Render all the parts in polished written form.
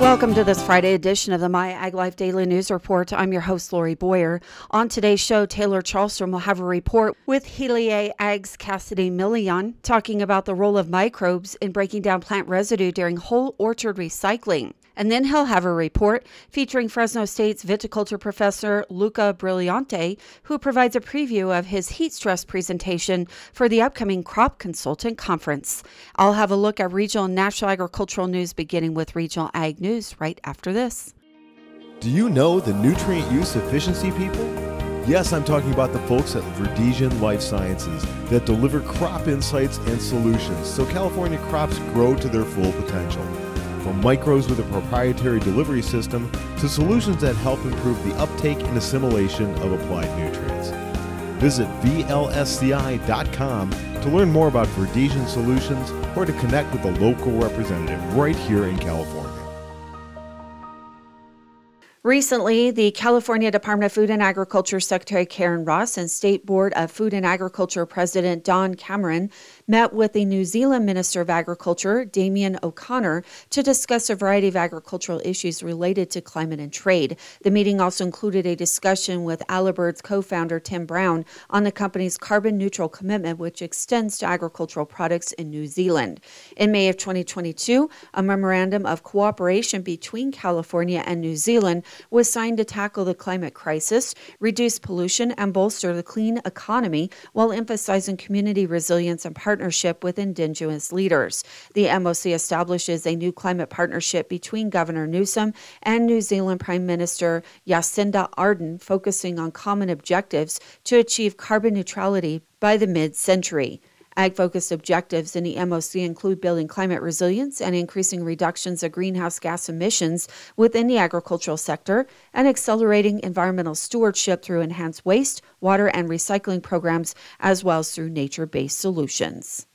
Welcome to this Friday edition of the My Ag Life Daily News Report. I'm your host, Lori Boyer. On today's show, Taylor Charlstrom will have a report with Helea Ag's Cassidy Millian talking about the role of microbes in breaking down plant residue during whole orchard recycling. And then he'll have a report featuring Fresno State's viticulture professor Luca Brilliante, who provides a preview of his heat stress presentation for the upcoming Crop Consultant Conference. I'll have a look at regional and national agricultural news, beginning with regional ag news right after this. Do you know the nutrient use efficiency people? Yes, I'm talking about the folks at Verdesian Life Sciences that deliver crop insights and solutions so California crops grow to their full potential. From micros with a proprietary delivery system to solutions that help improve the uptake and assimilation of applied nutrients. Visit VLSCI.com to learn more about Verdesian solutions or to connect with a local representative right here in California. Recently, the California Department of Food and Agriculture Secretary Karen Ross and State Board of Food and Agriculture President Don Cameron met with the New Zealand Minister of Agriculture, Damien O'Connor, to discuss a variety of agricultural issues related to climate and trade. The meeting also included a discussion with Alibird's co-founder Tim Brown on the company's carbon neutral commitment, which extends to agricultural products in New Zealand. In May of 2022, a memorandum of cooperation between California and New Zealand was signed to tackle the climate crisis, reduce pollution, and bolster the clean economy while emphasizing community resilience and partnership with Indigenous leaders. The MOC establishes a new climate partnership between Governor Newsom and New Zealand Prime Minister Jacinda Ardern, focusing on common objectives to achieve carbon neutrality by the mid-century. Ag-focused objectives in the MOC include building climate resilience and increasing reductions of greenhouse gas emissions within the agricultural sector and accelerating environmental stewardship through enhanced waste, water, and recycling programs, as well as through nature-based solutions.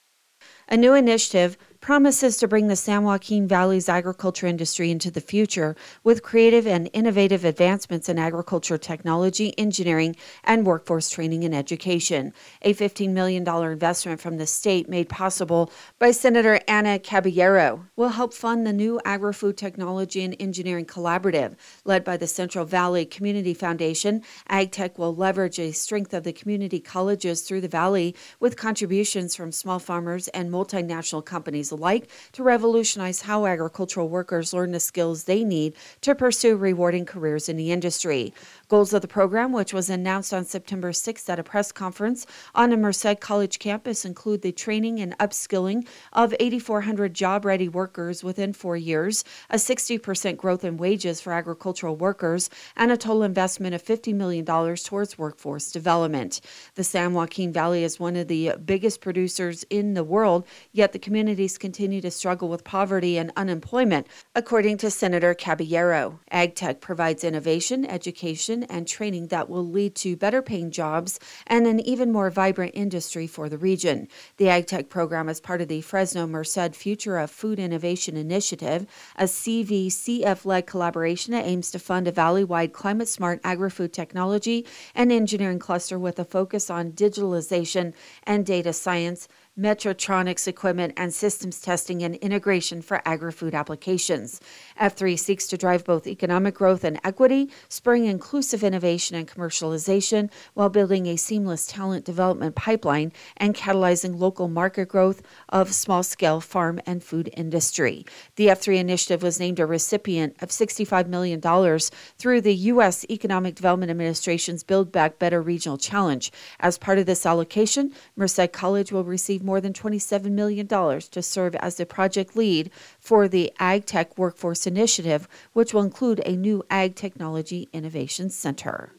A new initiative promises to bring the San Joaquin Valley's agriculture industry into the future with creative and innovative advancements in agriculture technology, engineering, and workforce training and education. A $15 million investment from the state made possible by Senator Ana Caballero will help fund the new Agri-Food Technology and Engineering Collaborative. Led by the Central Valley Community Foundation, AgTech will leverage the strength of the community colleges through the valley with contributions from small farmers and multinational companies alike to revolutionize how agricultural workers learn the skills they need to pursue rewarding careers in the industry. Goals of the program, which was announced on September 6th at a press conference on the Merced College campus, include the training and upskilling of 8,400 job-ready workers within 4 years, a 60% growth in wages for agricultural workers, and a total investment of $50 million towards workforce development. The San Joaquin Valley is one of the biggest producers in the world, yet the communities continue to struggle with poverty and unemployment, according to Senator Caballero. AgTech provides innovation, education, and training that will lead to better paying jobs and an even more vibrant industry for the region. The AgTech program is part of the Fresno Merced Future of Food Innovation Initiative, a CVCF-led collaboration that aims to fund a valley-wide climate-smart agri-food technology and engineering cluster with a focus on digitalization and data science, mechatronics equipment, and systems testing and integration for agri-food applications. F3 seeks to drive both economic growth and equity, spurring inclusive innovation and commercialization while building a seamless talent development pipeline and catalyzing local market growth of small-scale farm and food industry. The F3 initiative was named a recipient of $65 million through the U.S. Economic Development Administration's Build Back Better Regional Challenge. As part of this allocation, Merced College will receive more than $27 million to serve as the project lead for the AgTech Workforce Initiative, which will include a new Ag Technology Innovation Center.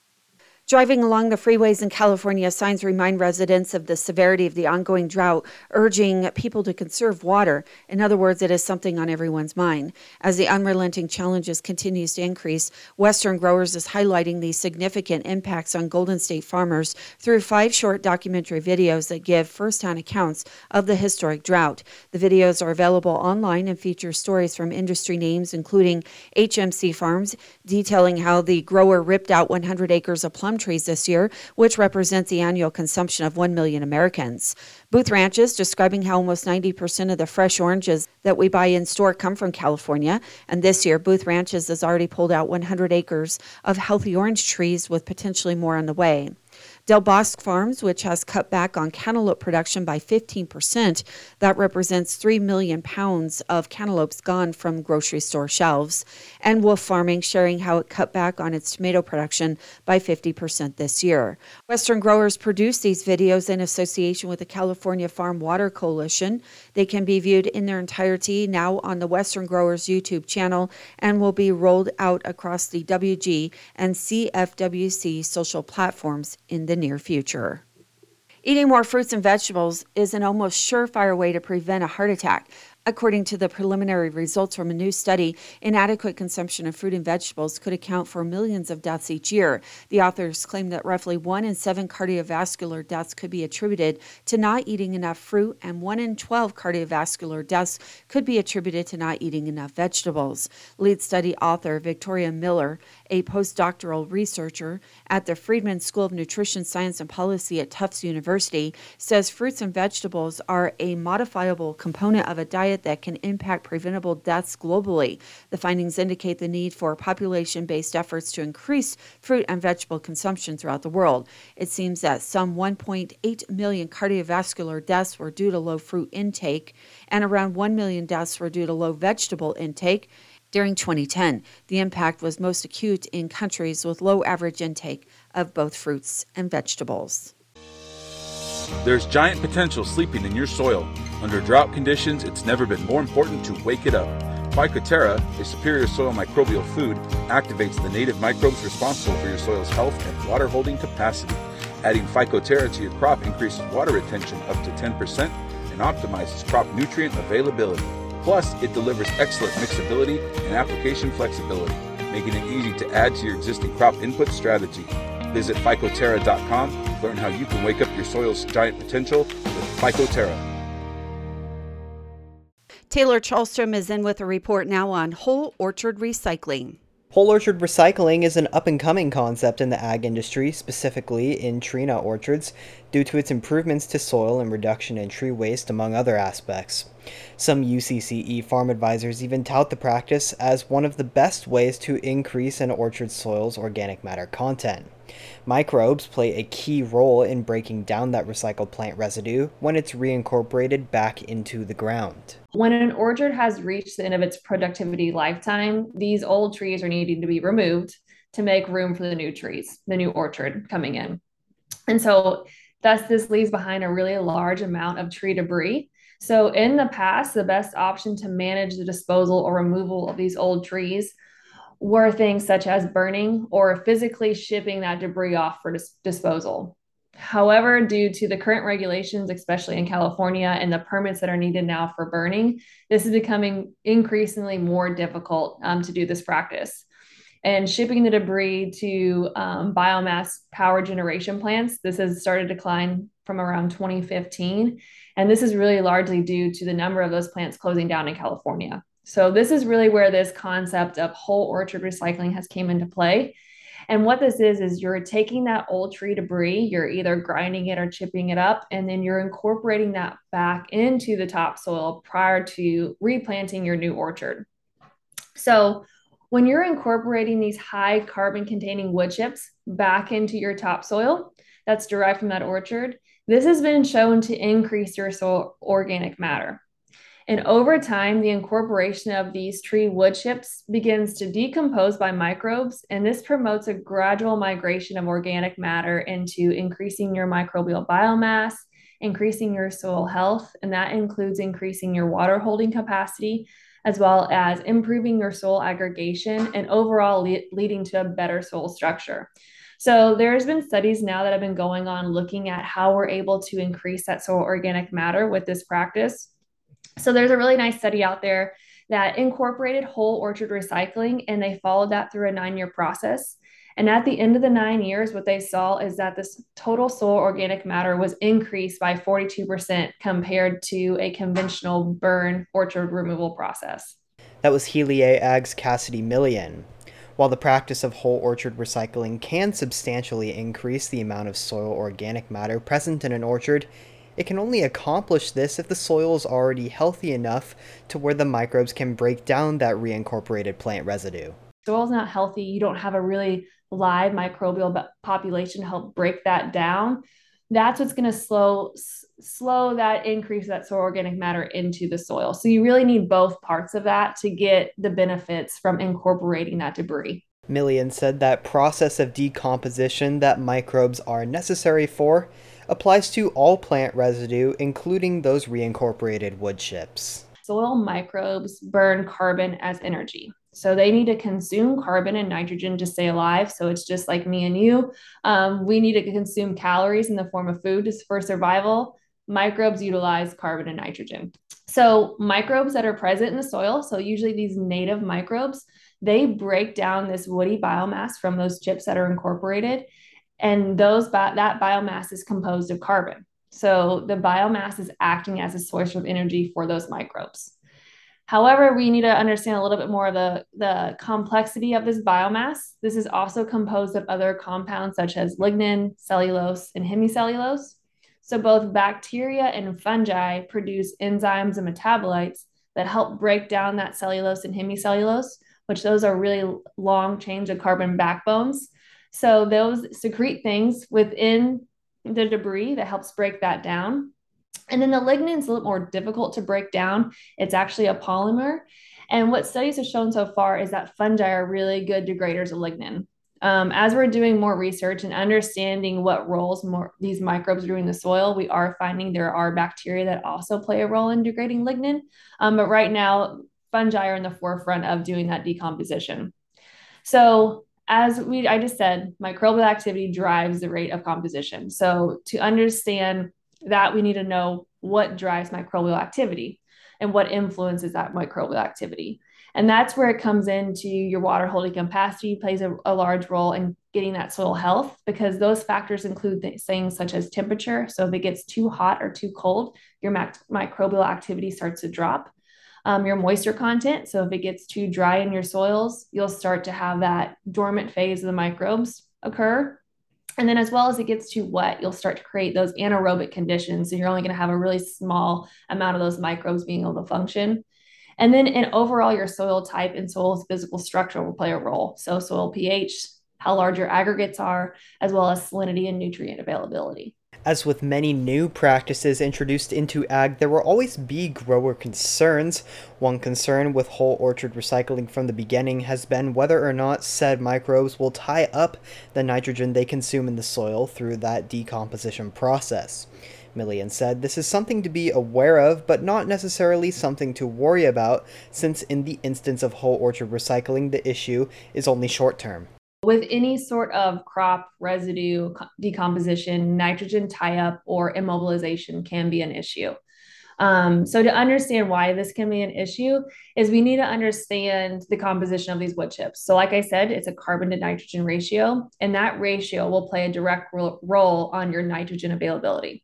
Driving along the freeways in California, signs remind residents of the severity of the ongoing drought, urging people to conserve water. In other words, it is something on everyone's mind. As the unrelenting challenges continues to increase, Western Growers is highlighting the significant impacts on Golden State farmers through 5 short documentary videos that give firsthand accounts of the historic drought. The videos are available online and feature stories from industry names, including HMC Farms, detailing how the grower ripped out 100 acres of plum plum trees this year, which represents the annual consumption of 1 million Americans. Booth Ranch is describing how almost 90% of the fresh oranges that we buy in store come from California. And this year, Booth Ranches has already pulled out 100 acres of healthy orange trees with potentially more on the way. Del Bosque Farms, which has cut back on cantaloupe production by 15%, that represents 3 million pounds of cantaloupes gone from grocery store shelves. And Wolf Farming sharing how it cut back on its tomato production by 50% this year. Western growers produce these videos in association with the California Farm Water Coalition. They can be viewed in their entirety now on the Western Growers YouTube channel and will be rolled out across the WG and CFWC social platforms in the near future. Eating more fruits and vegetables is an almost surefire way to prevent a heart attack. According to the preliminary results from a new study, inadequate consumption of fruit and vegetables could account for millions of deaths each year. The authors claim that roughly 1 in 7 cardiovascular deaths could be attributed to not eating enough fruit, and 1 in 12 cardiovascular deaths could be attributed to not eating enough vegetables. Lead study author Victoria Miller, a postdoctoral researcher at the Friedman School of Nutrition Science and Policy at Tufts University, says fruits and vegetables are a modifiable component of a diet that can impact preventable deaths globally. The findings indicate the need for population-based efforts to increase fruit and vegetable consumption throughout the world. It seems that some 1.8 million cardiovascular deaths were due to low fruit intake, and around 1 million deaths were due to low vegetable intake. During 2010, the impact was most acute in countries with low average intake of both fruits and vegetables. There's giant potential sleeping in your soil. Under drought conditions, it's never been more important to wake it up. Phycoterra, a superior soil microbial food, activates the native microbes responsible for your soil's health and water-holding capacity. Adding Phycoterra to your crop increases water retention up to 10% and optimizes crop nutrient availability. Plus, it delivers excellent mixability and application flexibility, making it easy to add to your existing crop input strategy. Visit Phycoterra.com to learn how you can wake up your soil's giant potential with Phycoterra. Taylor Charlstrom is in with a report now on whole orchard recycling. Whole orchard recycling is an up-and-coming concept in the ag industry, specifically in tree nut orchards, due to its improvements to soil and reduction in tree waste, among other aspects. Some UCCE farm advisors even tout the practice as one of the best ways to increase an orchard soil's organic matter content. Microbes play a key role in breaking down that recycled plant residue when it's reincorporated back into the ground. When an orchard has reached the end of its productivity lifetime, these old trees are needing to be removed to make room for the new trees, the new orchard coming in. And so thus this leaves behind a really large amount of tree debris. So in the past, the best option to manage the disposal or removal of these old trees were things such as burning or physically shipping that debris off for disposal. However, due to the current regulations, especially in California, and the permits that are needed now for burning, this is becoming increasingly more difficult to do this practice. And shipping the debris to biomass power generation plants, this has started to decline from around 2015. And this is really largely due to the number of those plants closing down in California. So this is really where this concept of whole orchard recycling has came into play. And what this is you're taking that old tree debris, you're either grinding it or chipping it up, and then you're incorporating that back into the topsoil prior to replanting your new orchard. So when you're incorporating these high carbon containing wood chips back into your topsoil that's derived from that orchard, this has been shown to increase your soil organic matter. And over time, the incorporation of these tree wood chips begins to decompose by microbes, and this promotes a gradual migration of organic matter into increasing your microbial biomass, increasing your soil health, and that includes increasing your water holding capacity, as well as improving your soil aggregation and overall leading to a better soil structure. So there's been studies now that have been going on looking at how we're able to increase that soil organic matter with this practice. So there's a really nice study out there that incorporated whole orchard recycling, and they followed that through a 9-year process. And at the end of the 9 years, what they saw is that this total soil organic matter was increased by 42% compared to a conventional burn orchard removal process. That was Helier Ag's Cassidy Millian. While the practice of whole orchard recycling can substantially increase the amount of soil organic matter present in an orchard, it can only accomplish this if the soil is already healthy enough to where the microbes can break down that reincorporated plant residue. Soil's not healthy, you don't have a really live microbial population to help break that down. That's what's going to slow that increase of that soil organic matter into the soil. So you really need both parts of that to get the benefits from incorporating that debris. Millian said that process of decomposition that microbes are necessary for applies to all plant residue, including those reincorporated wood chips. Soil microbes burn carbon as energy. So they need to consume carbon and nitrogen to stay alive. So it's just like me and you. We need to consume calories in the form of food for survival. Microbes utilize carbon and nitrogen. So microbes that are present in the soil, so usually these native microbes, they break down this woody biomass from those chips that are incorporated. And that biomass is composed of carbon. So the biomass is acting as a source of energy for those microbes. However, we need to understand a little bit more of the complexity of this biomass. This is also composed of other compounds such as lignin, cellulose, and hemicellulose. So both bacteria and fungi produce enzymes and metabolites that help break down that cellulose and hemicellulose, which those are really long chains of carbon backbones. So those secrete things within the debris that helps break that down. And then the lignin is a little more difficult to break down. It's actually a polymer. And what studies have shown so far is that fungi are really good degraders of lignin. As we're doing more research and understanding what roles these microbes are doing in the soil, we are finding there are bacteria that also play a role in degrading lignin. But right now, fungi are in the forefront of doing that decomposition. So I just said, microbial activity drives the rate of composition. So to understand that, we need to know what drives microbial activity and what influences that microbial activity. And that's where it comes into your water holding capacity plays a large role in getting that soil health, because those factors include things such as temperature. So if it gets too hot or too cold, your microbial activity starts to drop. Your moisture content. So if it gets too dry in your soils, you'll start to have that dormant phase of the microbes occur. And then as well as it gets too wet, you'll start to create those anaerobic conditions. So you're only going to have a really small amount of those microbes being able to function. And then in overall, your soil type and soil's physical structure will play a role. So soil pH, how large your aggregates are, as well as salinity and nutrient availability. As with many new practices introduced into ag, there will always be grower concerns. One concern with whole orchard recycling from the beginning has been whether or not said microbes will tie up the nitrogen they consume in the soil through that decomposition process. Millian said this is something to be aware of, but not necessarily something to worry about, since in the instance of whole orchard recycling, the issue is only short-term. With any sort of crop residue decomposition, nitrogen tie-up or immobilization can be an issue. So to understand why this can be an issue is we need to understand the composition of these wood chips. So like I said, it's a carbon to nitrogen ratio, and that ratio will play a direct role on your nitrogen availability.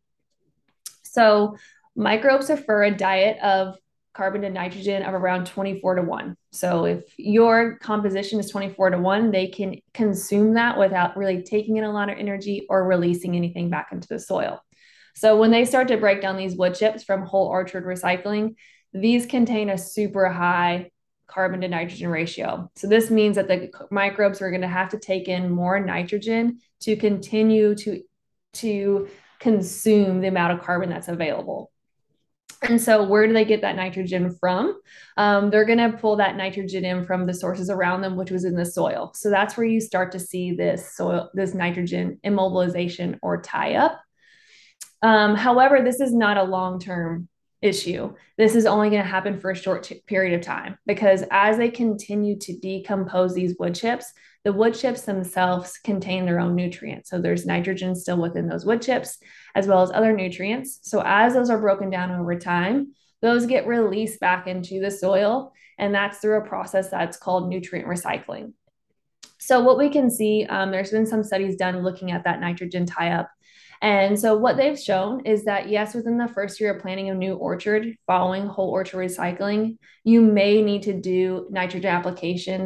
So microbes prefer a diet of carbon to nitrogen of around 24-1. So if your composition is 24-1, they can consume that without really taking in a lot of energy or releasing anything back into the soil. So when they start to break down these wood chips from whole orchard recycling, these contain a super high carbon to nitrogen ratio. So this means that the microbes are going to have to take in more nitrogen to continue to consume the amount of carbon that's available. And so where do they get that nitrogen from? They're going to pull that nitrogen in from the sources around them, which was in the soil. So that's where you start to see this nitrogen immobilization or tie up. However, this is not a long-term issue. This is only going to happen for a short period of time, because as they continue to decompose these wood chips, the wood chips themselves contain their own nutrients. So there's nitrogen still within those wood chips, as well as other nutrients. So as those are broken down over time, those get released back into the soil, and that's through a process that's called nutrient recycling. So what we can see, there's been some studies done looking at that nitrogen tie-up. And so what they've shown is that, yes, within the first year of planting a new orchard following whole orchard recycling, you may need to do nitrogen applications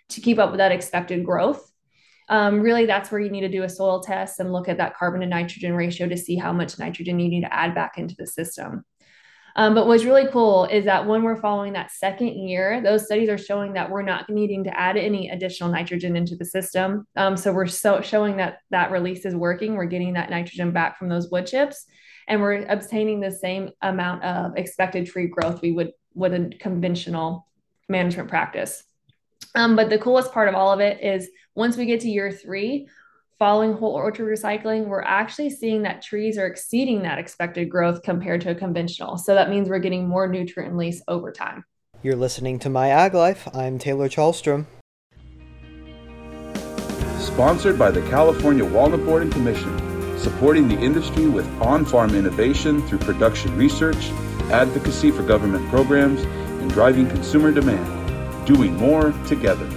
to keep up with that expected growth. Really, that's where you need to do a soil test and look at that carbon to nitrogen ratio to see how much nitrogen you need to add back into the system. But what's really cool is that when we're following that second year, those studies are showing that we're not needing to add any additional nitrogen into the system. So we're showing that that release is working. We're getting that nitrogen back from those wood chips, and we're obtaining the same amount of expected tree growth we would with a conventional management practice. But the coolest part of all of it is once we get to year 3, following whole orchard recycling, we're actually seeing that trees are exceeding that expected growth compared to a conventional. So that means we're getting more nutrient release over time. You're listening to My Ag Life. I'm Taylor Charlstrom. Sponsored by the California Walnut Board and Commission, supporting the industry with on-farm innovation through production research, advocacy for government programs, and driving consumer demand. Doing more together.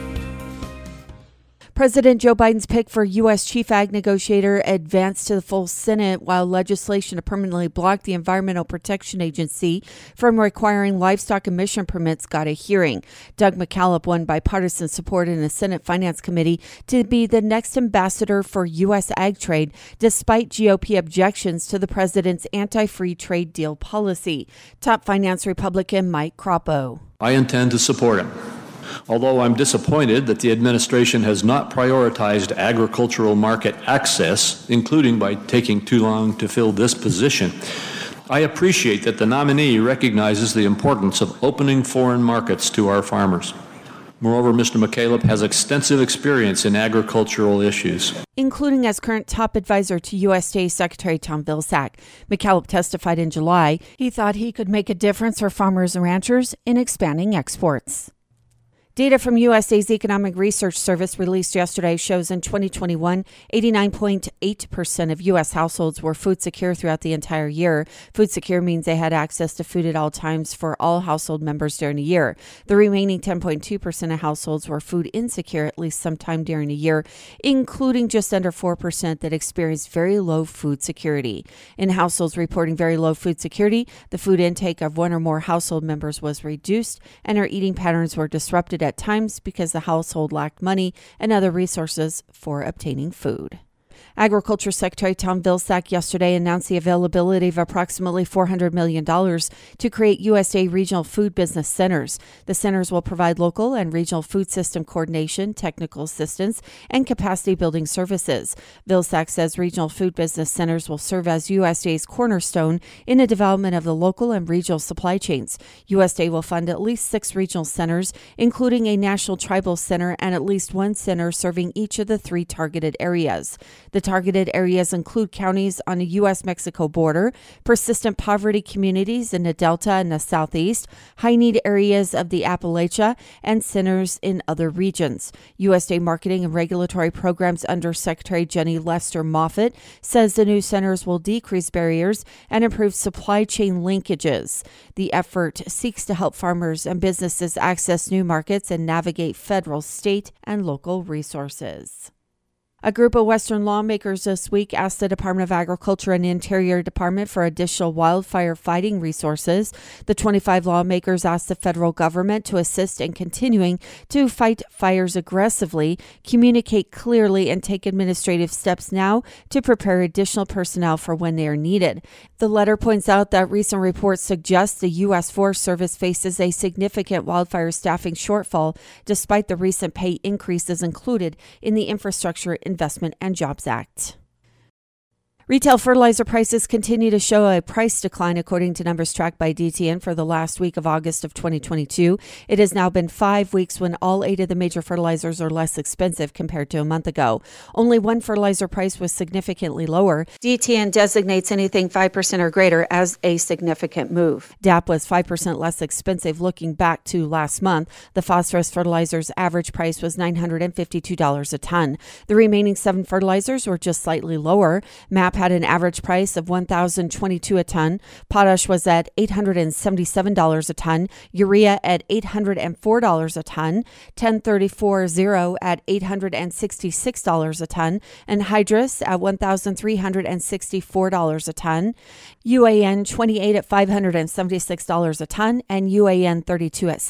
President Joe Biden's pick for U.S. Chief Ag Negotiator advanced to the full Senate, while legislation to permanently block the Environmental Protection Agency from requiring livestock emission permits got a hearing. Doug McKalip won bipartisan support in the Senate Finance Committee to be the next ambassador for U.S. ag trade, despite GOP objections to the president's anti-free trade deal policy. Top finance Republican Mike Crapo. I intend to support him. Although I'm disappointed that the administration has not prioritized agricultural market access, including by taking too long to fill this position, I appreciate that the nominee recognizes the importance of opening foreign markets to our farmers. Moreover, Mr. McKalip has extensive experience in agricultural issues, including as current top advisor to USDA Secretary Tom Vilsack. McKalip testified in July he thought he could make a difference for farmers and ranchers in expanding exports. Data from USDA's Economic Research Service released yesterday shows in 2021, 89.8% of U.S. households were food secure throughout the entire year. Food secure means they had access to food at all times for all household members during a year. The remaining 10.2% of households were food insecure at least sometime during a year, including just under 4% that experienced very low food security. In households reporting very low food security, the food intake of one or more household members was reduced, and their eating patterns were disrupted at times because the household lacked money and other resources for obtaining food. Agriculture Secretary Tom Vilsack yesterday announced the availability of approximately $400 million to create USDA regional food business centers. The centers will provide local and regional food system coordination, technical assistance, and capacity building services. Vilsack says regional food business centers will serve as USDA's cornerstone in the development of the local and regional supply chains. USDA will fund at least 6 regional centers, including a national tribal center and at least one center serving each of the 3 targeted areas. The targeted areas include counties on the U.S.-Mexico border, persistent poverty communities in the Delta and the Southeast, high-need areas of the Appalachia, and centers in other regions. USDA Marketing and Regulatory Programs Under Secretary Jenny Lester Moffitt says the new centers will decrease barriers and improve supply chain linkages. The effort seeks to help farmers and businesses access new markets and navigate federal, state, and local resources. A group of Western lawmakers this week asked the Department of Agriculture and Interior Department for additional wildfire fighting resources. The 25 lawmakers asked the federal government to assist in continuing to fight fires aggressively, communicate clearly, and take administrative steps now to prepare additional personnel for when they are needed. The letter points out that recent reports suggest the U.S. Forest Service faces a significant wildfire staffing shortfall, despite the recent pay increases included in the Infrastructure Investment and Jobs Act. Retail fertilizer prices continue to show a price decline according to numbers tracked by DTN for the last week of August of 2022. It has now been 5 weeks when all 8 of the major fertilizers are less expensive compared to a month ago. Only one fertilizer price was significantly lower. DTN designates anything 5% or greater as a significant move. DAP was 5% less expensive looking back to last month. The phosphorus fertilizer's average price was $952 a ton. The remaining 7 fertilizers were just slightly lower. MAP had an average price of $1,022 a ton. Potash was at $877 a ton. Urea at $804 a ton. 1034-0 at $866 a ton. And hydrous at $1,364 a ton. UAN 28 at $576 a ton. And UAN 32 at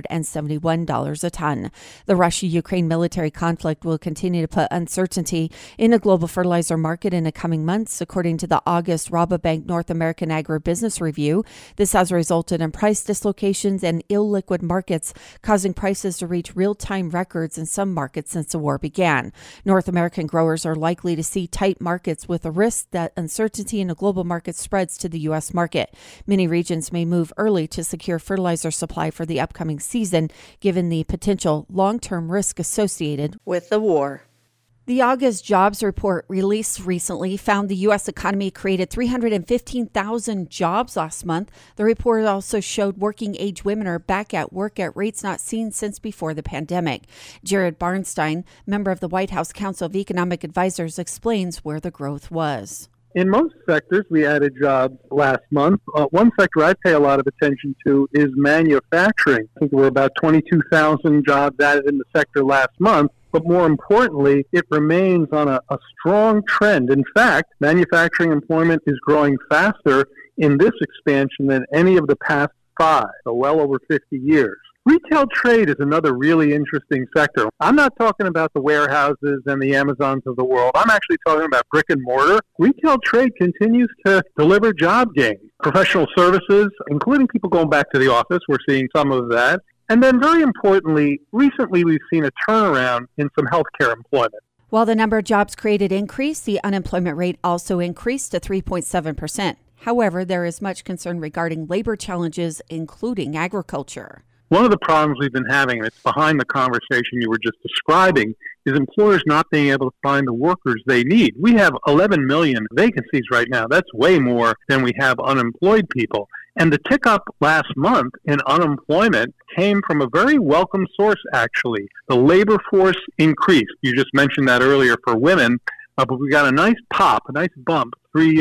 $671 a ton. The Russia-Ukraine military conflict will continue to put uncertainty in the global fertilizer market in the coming months, according to the August Rabobank North American Agribusiness Review. This has resulted in price dislocations and illiquid markets, causing prices to reach real-time records in some markets since the war began. North American growers are likely to see tight markets with a risk that uncertainty in the global market spreads to the U.S. market. Many regions may move early to secure fertilizer supply for the upcoming season, given the potential long-term risk associated with the war. The August jobs report released recently found the U.S. economy created 315,000 jobs last month. The report also showed working-age women are back at work at rates not seen since before the pandemic. Jared Bernstein, member of the White House Council of Economic Advisors, explains where the growth was. In most sectors, we added jobs last month. One sector I pay a lot of attention to is manufacturing. I think there were about 22,000 jobs added in the sector last month. But more importantly, it remains on a strong trend. In fact, manufacturing employment is growing faster in this expansion than any of the past 5, so well over 50 years. Retail trade is another really interesting sector. I'm not talking about the warehouses and the Amazons of the world. I'm actually talking about brick and mortar. Retail trade continues to deliver job gains. Professional services, including people going back to the office, we're seeing some of that. And then very importantly, recently we've seen a turnaround in some healthcare employment. While the number of jobs created increased, the unemployment rate also increased to 3.7%. However, there is much concern regarding labor challenges, including agriculture. One of the problems we've been having, and it's behind the conversation you were just describing, is employers not being able to find the workers they need. We have 11 million vacancies right now. That's way more than we have unemployed people. And the tick up last month in unemployment came from a very welcome source, actually. The labor force increased. You just mentioned that earlier for women, but we got a nice pop, a nice bump,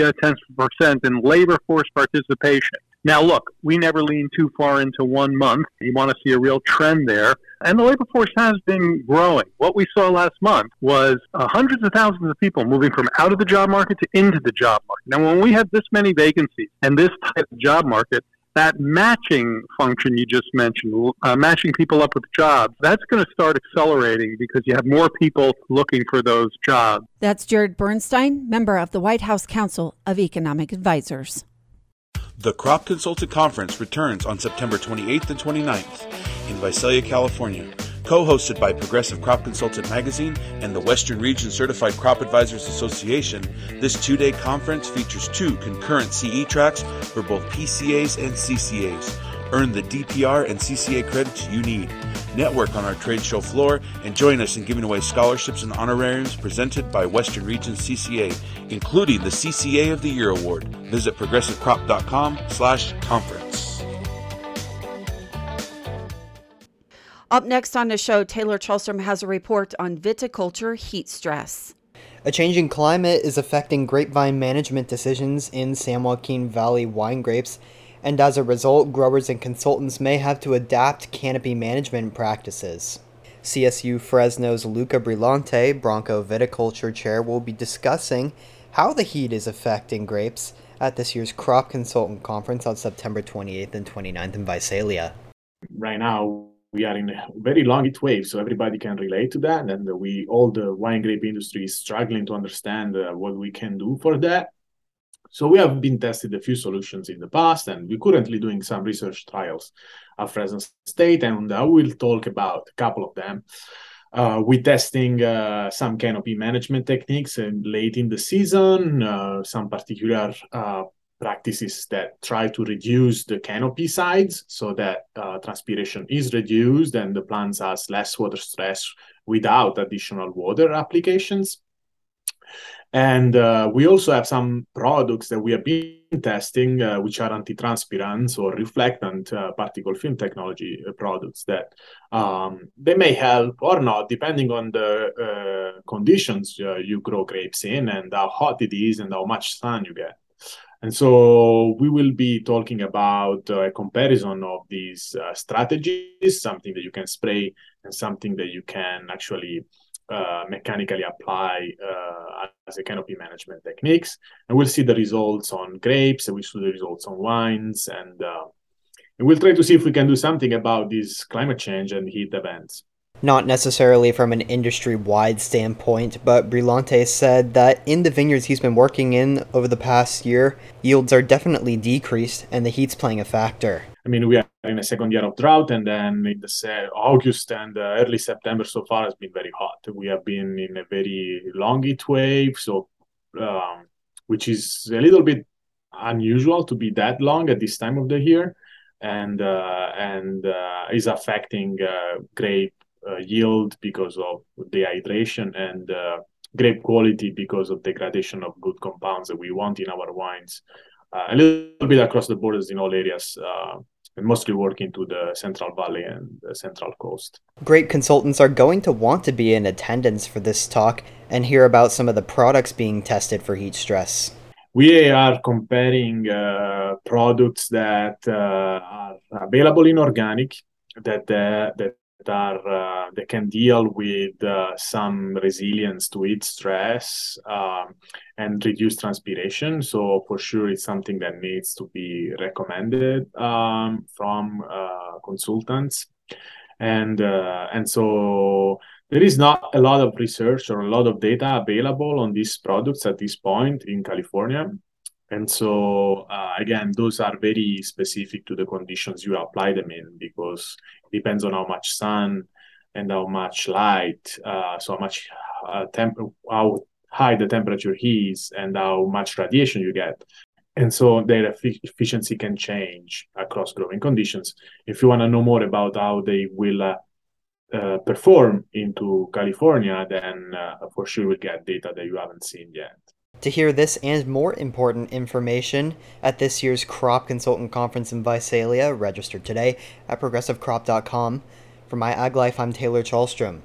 0.3% in labor force participation. Now, look, we never lean too far into 1 month. You want to see a real trend there. And the labor force has been growing. What we saw last month was hundreds of thousands of people moving from out of the job market to into the job market. Now, when we have this many vacancies and this type of job market, that matching function you just mentioned, matching people up with jobs, that's going to start accelerating because you have more people looking for those jobs. That's Jared Bernstein, member of the White House Council of Economic Advisors. The Crop Consultant Conference returns on September 28th and 29th in Visalia, California. Co-hosted by Progressive Crop Consultant Magazine and the Western Region Certified Crop Advisors Association, this 2-day conference features 2 concurrent CE tracks for both PCAs and CCAs. Earn the DPR and CCA credits you need. Network on our trade show floor and join us in giving away scholarships and honorariums presented by Western Region CCA, including the CCA of the Year Award. Visit progressivecrop.com/conference. Up next on the show, Taylor Chalstrom has a report on viticulture heat stress. A changing climate is affecting grapevine management decisions in San Joaquin Valley wine grapes, and as a result, growers and consultants may have to adapt canopy management practices. CSU Fresno's Luca Brillante, Bronco Viticulture Chair, will be discussing how the heat is affecting grapes at this year's Crop Consultant Conference on September 28th and 29th in Visalia. Right now, we are in a very long heat wave, so everybody can relate to that, and all the wine grape industry is struggling to understand what we can do for that. So we have been tested a few solutions in the past, and we're currently doing some research trials at Fresno State, and I will talk about a couple of them. We're testing some canopy management techniques late in the season, some particular practices that try to reduce the canopy size so that transpiration is reduced and the plants has less water stress without additional water applications. And we also have some products that we have been testing, which are anti-transpirants or reflectant particle film technology products that they may help or not, depending on the conditions you grow grapes in and how hot it is and how much sun you get. And so we will be talking about a comparison of these strategies, something that you can spray and something that you can actually mechanically apply as a canopy management techniques. And we'll see the results on grapes, and we'll see the results on wines, and we'll try to see if we can do something about this climate change and heat events. Not necessarily from an industry-wide standpoint, but Brillante said that in the vineyards he's been working in over the past year, yields are definitely decreased and the heat's playing a factor. I mean, we are in a second year of drought, and then in the August and early September so far has been very hot. We have been in a very long heat wave, so which is a little bit unusual to be that long at this time of the year, and is affecting grape yield because of dehydration and grape quality because of degradation of good compounds that we want in our wines. A little bit across the borders in all areas, and mostly working to the Central Valley and the Central Coast. Grape consultants are going to want to be in attendance for this talk and hear about some of the products being tested for heat stress. We are comparing products that are available in organic, that can deal with some resilience to heat stress and reduce transpiration. So for sure, it's something that needs to be recommended from consultants. And so there is not a lot of research or a lot of data available on these products at this point in California. And so, again, those are very specific to the conditions you apply them in, because it depends on how much sun and how much light, so how high the temperature is and how much radiation you get. And so their efficiency can change across growing conditions. If you want to know more about how they will perform into California, then for sure we'll get data that you haven't seen yet. To hear this and more important information at this year's Crop Consultant Conference in Visalia, register today at progressivecrop.com. For My Ag Life, I'm Taylor Charlstrom.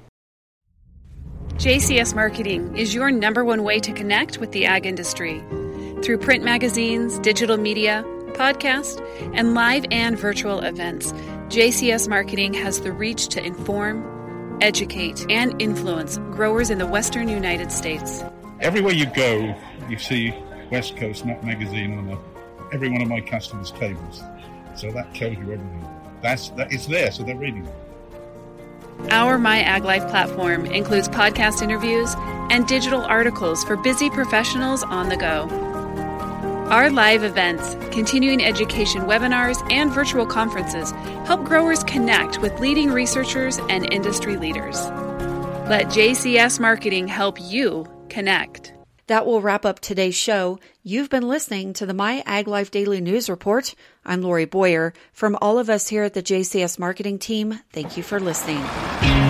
JCS Marketing is your #1 way to connect with the ag industry. Through print magazines, digital media, podcast, and live and virtual events, JCS Marketing has the reach to inform, educate, and influence growers in the Western United States. Everywhere you go, you see West Coast Nut Magazine on every one of my customers' tables. So that tells you everything. It's there, so they're reading it. Our My Ag Life platform includes podcast interviews and digital articles for busy professionals on the go. Our live events, continuing education webinars, and virtual conferences help growers connect with leading researchers and industry leaders. Let JCS Marketing help you connect. That will wrap up today's show. You've been listening to the My Ag Life Daily News Report. I'm Lori Boyer. From all of us here at the JCS Marketing team, thank you for listening.